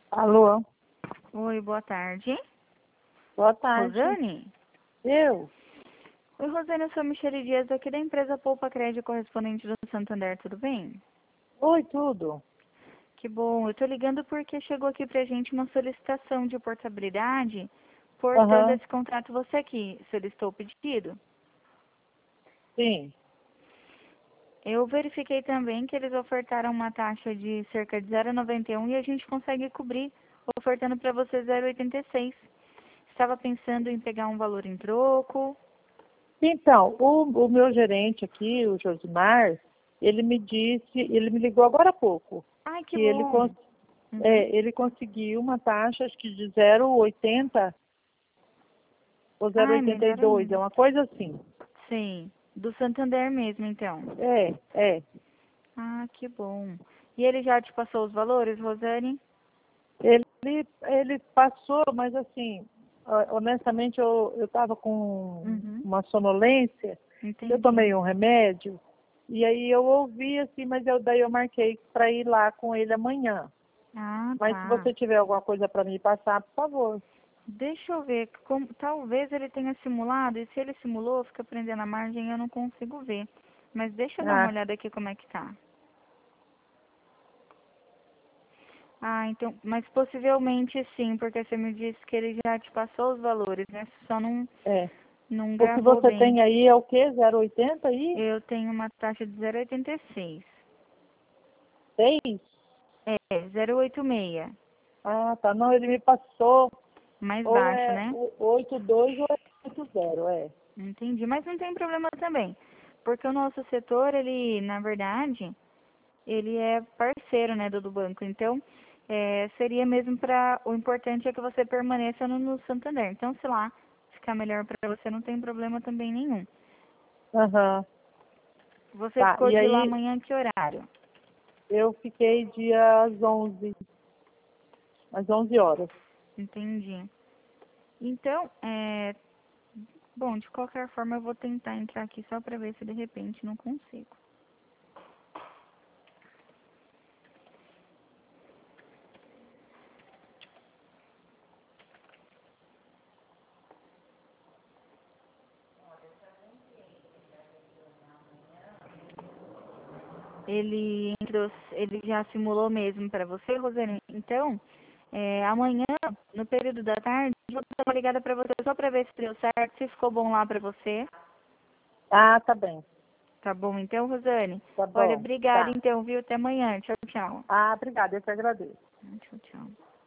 Alô, Oi, boa tarde. boa tarde. Rosane? Eu? Oi, Rosane, eu sou a Michele Dias, aqui da empresa Poupa Crédito, correspondente do Santander, tudo bem? Oi, tudo. Que bom, eu tô ligando porque chegou aqui pra gente uma solicitação de portabilidade, portanto, Aham, esse contrato você aqui solicitou o pedido. sim. Eu verifiquei também que eles ofertaram uma taxa de cerca de 0,91 e a gente consegue cobrir, ofertando para você 0,86. Estava pensando em pegar um valor em troco. Então, o meu gerente aqui, o Josimar, ele me ligou agora há pouco, Ai, que que bom. Uhum. ele conseguiu uma taxa, acho que de 0,80 ou Ai, 0,82, é melhor. uma coisa assim. Sim, do Santander mesmo, então. É. Ah, que bom. E ele já te passou os valores, Rosane? Ele passou, mas assim, honestamente, eu estava com Uhum, uma sonolência, eu entendi. tomei um remédio, e aí eu ouvi assim, daí eu marquei para ir lá com ele amanhã. Ah, Mas se tá. você tiver alguma coisa para me passar, por favor. Deixa eu ver, talvez ele tenha simulado, e se ele simulou, fica prendendo a margem e eu não consigo ver. Mas deixa eu dar uma Ah, olhada aqui como é que tá. Ah, então, mas possivelmente sim, porque você me disse que ele já te passou os valores, né? Só é. não O que gravou você bem. tem aí é o quê? 0,80 e Eu tenho uma taxa de 0,86. 6? É, 0,86. Ah, tá. Não, ele me passou, Mais ou baixo, é né? 82 ou é 80, é. Entendi, mas não tem problema também, porque o nosso setor, ele, na verdade, ele é parceiro, né, do banco, então, seria mesmo para, o importante é que você permaneça no Santander, então, se lá ficar melhor para você, não tem problema também nenhum. Aham. Você Tá. ficou E de lá aí amanhã que horário? eu fiquei dia às 11 horas. Entendi. Então, bom, de qualquer forma, eu vou tentar entrar aqui só para ver se de repente não consigo. Ele já simulou mesmo para você, Rosane. Então, amanhã, no período da tarde, eu vou dar uma ligada para você só para ver se deu certo, se ficou bom lá para você. Ah, tá bem. Tá bom, então, Rosane? Tá Olha, bom. obrigada Tá. então, viu? Até amanhã. Tchau, tchau. Ah, obrigada. Eu que agradeço. Tchau, tchau.